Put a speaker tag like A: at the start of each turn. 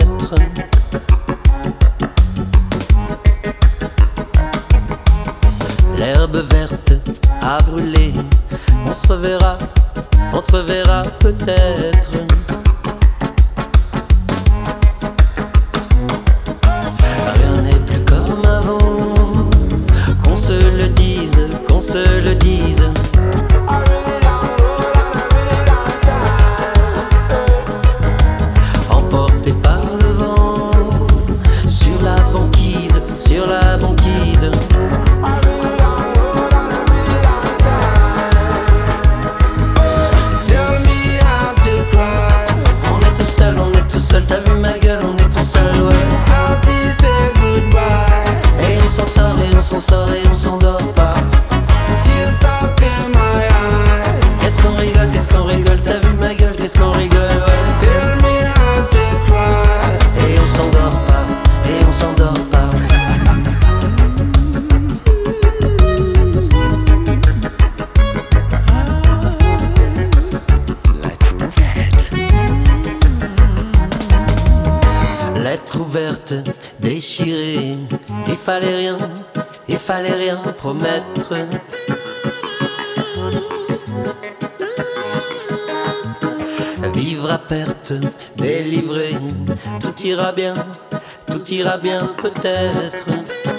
A: promettre. L'herbe verte a brûlé, on se reverra peut-être. Rien n'est plus comme avant, qu'on se le dise, qu'on se le dise. Emporté par le vent, sur la banquise, sur la banquise. T'as vu ma gueule, on est tout seul, ouais.
B: How do you say goodbye?
A: Et on s'en sort, et on s'en sort, et on s'endort pas.
B: Tears stuck in my eyes.
A: Qu'est-ce qu'on rigole, t'as vu ma gueule, qu'est-ce qu'on rigole, ouais.
B: Tell me how to cry.
A: Et on s'endort pas, et on s'endort pas. Lettre ouverte, déchirée, il fallait rien promettre. Vivre à perte, délivré, tout ira bien peut-être.